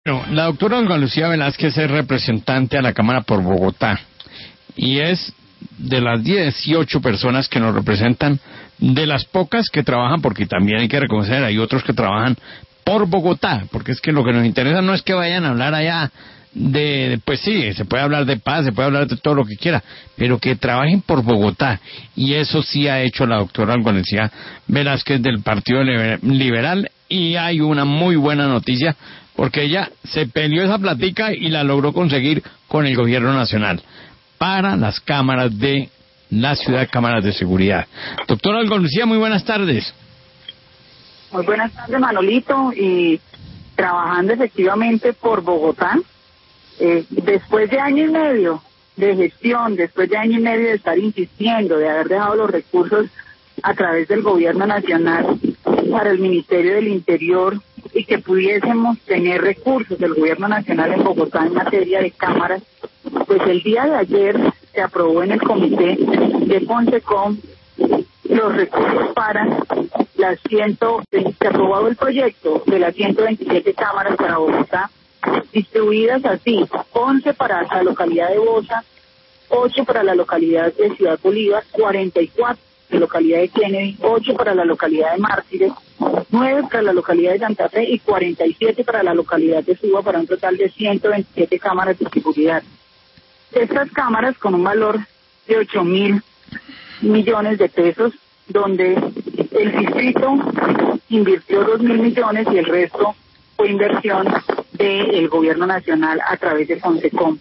No, la doctora Olga Lucía Velázquez es representante a la Cámara por Bogotá y es de las 18 personas que nos representan, de las pocas que trabajan, porque también hay que reconocer, hay otros que trabajan por Bogotá, porque es que lo que nos interesa no es que vayan a hablar allá pues sí, se puede hablar de paz, se puede hablar de todo lo que quiera, pero que trabajen por Bogotá, y eso sí ha hecho la doctora Olga Lucía Velázquez del Partido Liberal, y hay una muy buena noticia, porque ella se peleó esa platica y la logró conseguir con el gobierno nacional para las cámaras de la ciudad, cámaras de seguridad. Doctora Olga Lucía, muy buenas tardes. Muy buenas tardes, Manolito, y trabajando efectivamente por Bogotá, después de año y medio de gestión, después de año y medio de estar insistiendo, de haber dejado los recursos a través del gobierno nacional para el Ministerio del Interior y que pudiésemos tener recursos del gobierno nacional en Bogotá en materia de cámaras, pues el día de ayer se aprobó en el comité de Fonsecom los recursos para se aprobó el proyecto de las 127 cámaras para Bogotá, distribuidas así: 11 para la localidad de Bosa, 8 para la localidad de Ciudad Bolívar, 44 de la localidad de Kennedy, 8 para la localidad de Mártires, 9 para la localidad de Santa Fe y 47 para la localidad de Suba, para un total de 127 cámaras de seguridad. Estas cámaras con un valor de 8.000 millones de pesos, donde el distrito invirtió 2.000 millones y el resto fue inversión del gobierno nacional a través de Fonsecom.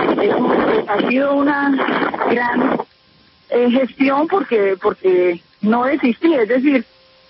Ha sido una gran gestión porque no desistí, es decir,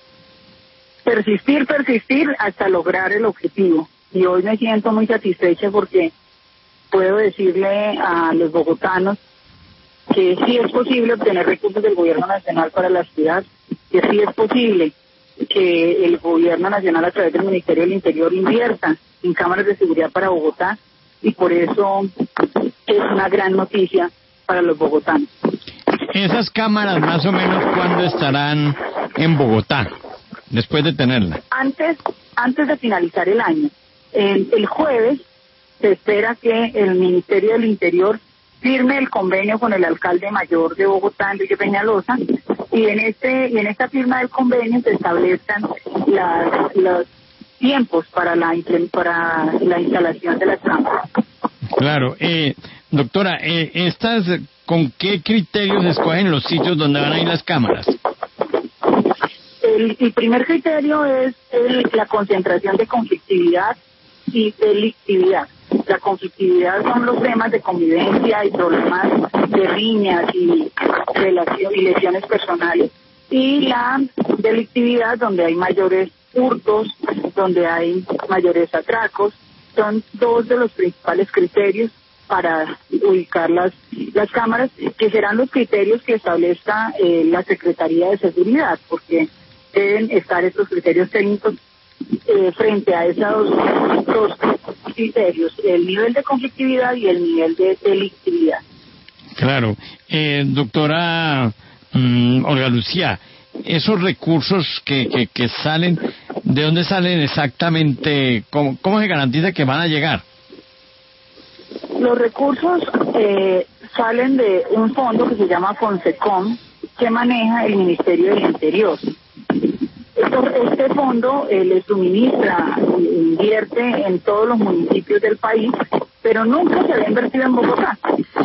persistir hasta lograr el objetivo. Y hoy me siento muy satisfecha porque puedo decirle a los bogotanos que sí es posible obtener recursos del gobierno nacional para la ciudad, que sí es posible que el gobierno nacional a través del Ministerio del Interior invierta en cámaras de seguridad para Bogotá, y por eso es una gran noticia para los bogotanos. Esas cámaras, más o menos, ¿cuándo estarán en Bogotá, después de tenerla? Antes de finalizar el año. El jueves se espera que el Ministerio del Interior firme el convenio con el alcalde mayor de Bogotá, Enrique Peñalosa, y en esta firma del convenio se establezcan los tiempos para la instalación de las cámaras. Claro, doctora, ¿estas con qué criterios escogen los sitios donde van a ir las cámaras? El primer criterio es la concentración de conflictividad y delictividad. La conflictividad son los temas de convivencia y problemas de riñas y lesiones personales. Y la delictividad, donde hay mayores hurtos, donde hay mayores atracos, son dos de los principales criterios para ubicar las cámaras, que serán los criterios que establezca la Secretaría de Seguridad, porque deben estar estos criterios técnicos frente a esos dos criterios: el nivel de conflictividad y el nivel de delictividad. Claro. Doctora Olga Lucía, esos recursos que salen, ¿de dónde salen exactamente? ¿Cómo se garantiza que van a llegar? Los recursos salen de un fondo que se llama Fonsecom, que maneja el Ministerio del Interior. Este fondo le suministra, invierte en todos los municipios del país, pero nunca se había invertido en Bogotá.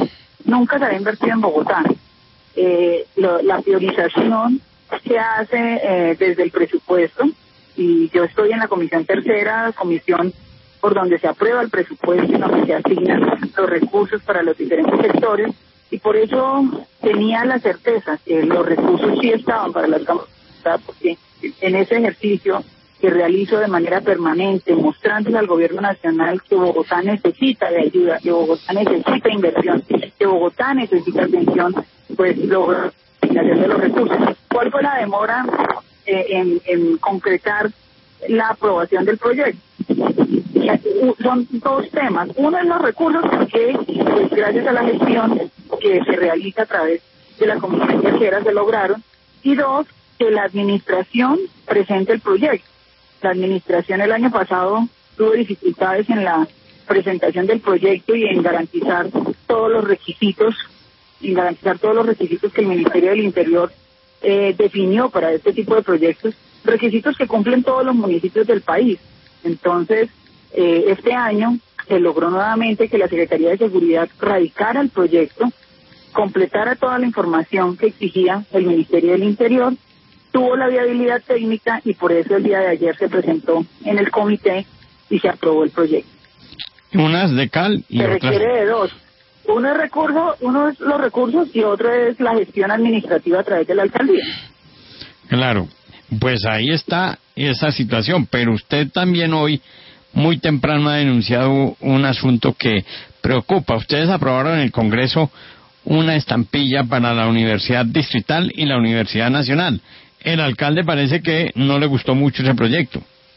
La priorización se hace desde el presupuesto, y yo estoy en la comisión tercera, comisión por donde se aprueba el presupuesto y donde se asignan los recursos para los diferentes sectores, y por eso tenía la certeza que los recursos sí estaban para las cámaras, porque en ese ejercicio que realizo de manera permanente, mostrándole al gobierno nacional que Bogotá necesita de ayuda, que Bogotá necesita inversión, que Bogotá necesita atención, pues logro de los recursos. ¿Cuál fue la demora en concretar la aprobación del proyecto? Son dos temas. Uno es los recursos, que pues, gracias a la gestión que se realiza a través de la comisión tercera se lograron, y dos, que la administración presente el proyecto. La administración el año pasado tuvo dificultades en la presentación del proyecto y en garantizar todos los requisitos, que el Ministerio del Interior definió para este tipo de proyectos, requisitos que cumplen todos los municipios del país. Entonces, este año se logró nuevamente que la Secretaría de Seguridad radicara el proyecto, completara toda la información que exigía el Ministerio del Interior, tuvo la viabilidad técnica y por eso el día de ayer se presentó en el comité y se aprobó el proyecto. Unas de cal y se otras... requiere de dos. Uno es los recursos y otro es la gestión administrativa a través de la alcaldía. Claro, pues ahí está esa situación, pero usted también hoy muy temprano ha denunciado un asunto que preocupa. Ustedes aprobaron en el Congreso una estampilla para la Universidad Distrital y la Universidad Nacional. El alcalde parece que no le gustó mucho ese proyecto.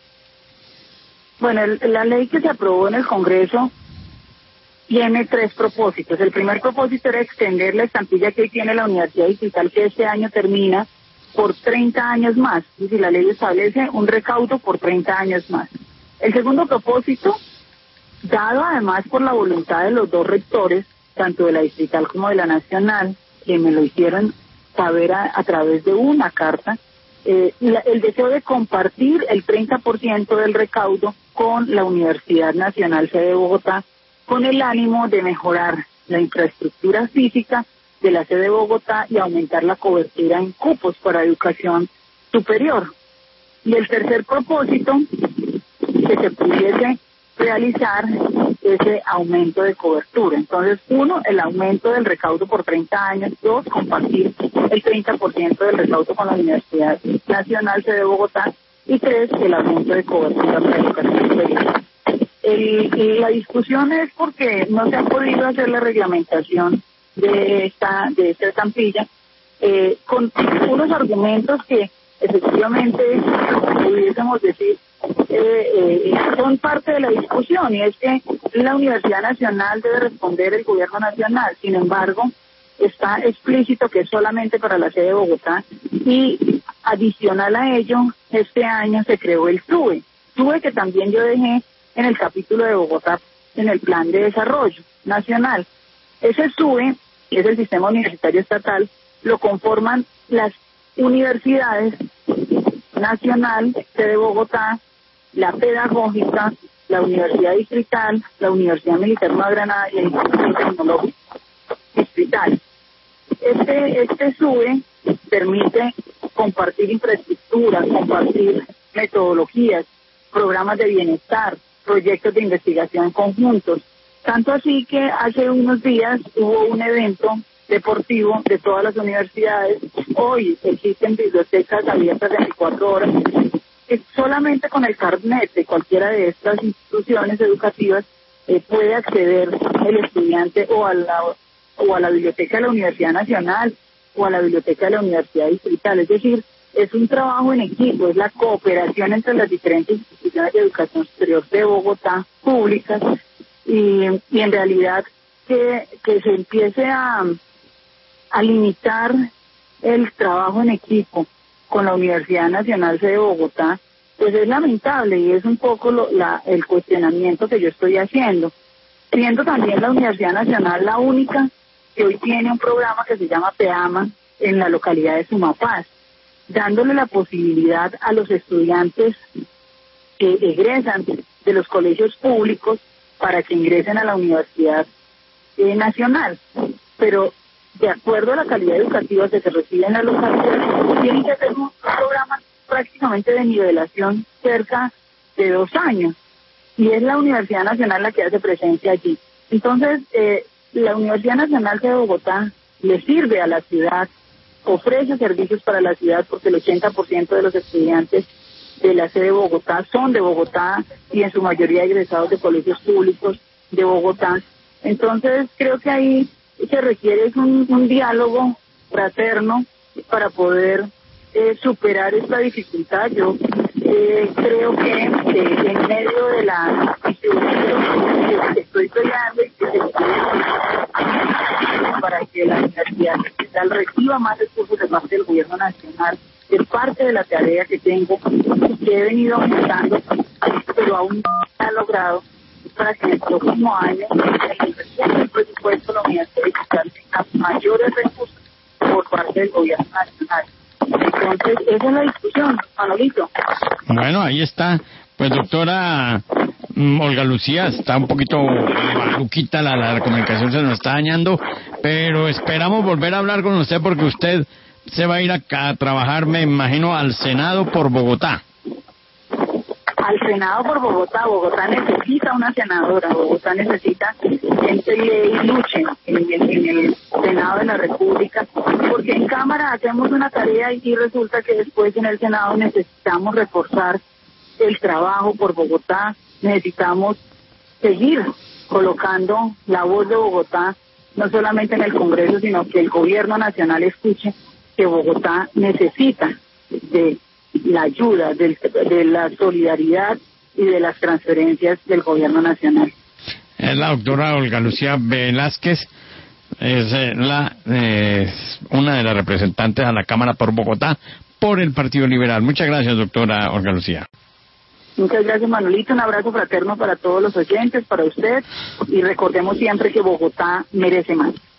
Bueno, la ley que se aprobó en el Congreso tiene 3 propósitos. El primer propósito era extender la estampilla que hoy tiene la Universidad Distrital, que este año termina, por 30 años más. Es decir, la ley establece un recaudo por 30 años más. El segundo propósito, dado además por la voluntad de los 2 rectores, tanto de la Distrital como de la Nacional, que me lo hicieron saber a través de una carta, el deseo de compartir el 30% del recaudo con la Universidad Nacional sede de Bogotá, con el ánimo de mejorar la infraestructura física de la sede de Bogotá y aumentar la cobertura en cupos para educación superior. Y el tercer propósito, que se pudiese realizar ese aumento de cobertura. Entonces, 1, el aumento del recaudo por 30 años, 2, compartir el 30% del recaudo con la Universidad Nacional sede de Bogotá, y 3, el aumento de cobertura para educación superior. La discusión es porque no se ha podido hacer la reglamentación de esta estampilla con unos argumentos que efectivamente pudiésemos decir son parte de la discusión, y es que la Universidad Nacional debe responder el gobierno nacional. Sin embargo, está explícito que es solamente para la sede de Bogotá, y adicional a ello, este año se creó el SUBE que también yo dejé en el capítulo de Bogotá en el Plan de Desarrollo Nacional. Ese SUBE, que es el Sistema Universitario Estatal, lo conforman las universidades Nacional, sede de Bogotá, la Pedagógica, la Universidad Distrital, la Universidad Militar Nueva Granada y el Instituto Tecnológico Distrital. Este SUBE permite compartir infraestructura, compartir metodologías, programas de bienestar, proyectos de investigación conjuntos. Tanto así que hace unos días hubo un evento deportivo de todas las universidades. Hoy existen bibliotecas abiertas 24 horas. Solamente con el carnet de cualquiera de estas instituciones educativas puede acceder el estudiante o a la biblioteca de la Universidad Nacional o a la biblioteca de la Universidad Distrital. Es decir, es un trabajo en equipo, es la cooperación entre las diferentes instituciones de educación superior de Bogotá, públicas, y en realidad que se empiece a limitar el trabajo en equipo con la Universidad Nacional sede de Bogotá, pues es lamentable, y es un poco el cuestionamiento que yo estoy haciendo, siendo también la Universidad Nacional la única que hoy tiene un programa que se llama PEAMA en la localidad de Sumapaz, dándole la posibilidad a los estudiantes que egresan de los colegios públicos para que ingresen a la Universidad Nacional, pero de acuerdo a la calidad educativa que se recibe en la localidad, tienen que hacer un programa prácticamente de nivelación cerca de 2 años, y es la Universidad Nacional la que hace presencia allí. Entonces, la Universidad Nacional de Bogotá le sirve a la ciudad, ofrece servicios para la ciudad, porque el 80% de los estudiantes de la sede de Bogotá son de Bogotá, y en su mayoría egresados de colegios públicos de Bogotá. Entonces, creo que ahí se requiere un diálogo fraterno para poder superar esta dificultad. Yo creo que en medio de la distribución que estoy peleando y que se para que la Universidad Distrital reciba más recursos de parte del gobierno nacional, es parte de la tarea que tengo, que he venido aumentando, pero aún a garantizado para que en el próximo año el presupuesto de la Universidad Digital tenga mayores recursos por parte del gobierno nacional. Entonces, esa es la discusión, Manolito. Bueno, ahí está. Pues doctora Olga Lucía, está un poquito maluquita, la comunicación se nos está dañando, pero esperamos volver a hablar con usted porque usted se va a ir a trabajar, me imagino, al Senado por Bogotá. Al Senado por Bogotá. Bogotá necesita una senadora, Bogotá necesita gente y luche en el Senado de la República, porque en Cámara hacemos una tarea y resulta que después en el Senado necesitamos reforzar el trabajo por Bogotá, necesitamos seguir colocando la voz de Bogotá, no solamente en el Congreso, sino que el gobierno nacional escuche que Bogotá necesita de la ayuda, de la solidaridad y de las transferencias del gobierno nacional. Es la doctora Olga Lucía Velázquez, es una de las representantes a la Cámara por Bogotá por el Partido Liberal. Muchas gracias, doctora Olga Lucía. Muchas gracias, Manolito. Un abrazo fraterno para todos los oyentes, para usted, y recordemos siempre que Bogotá merece más.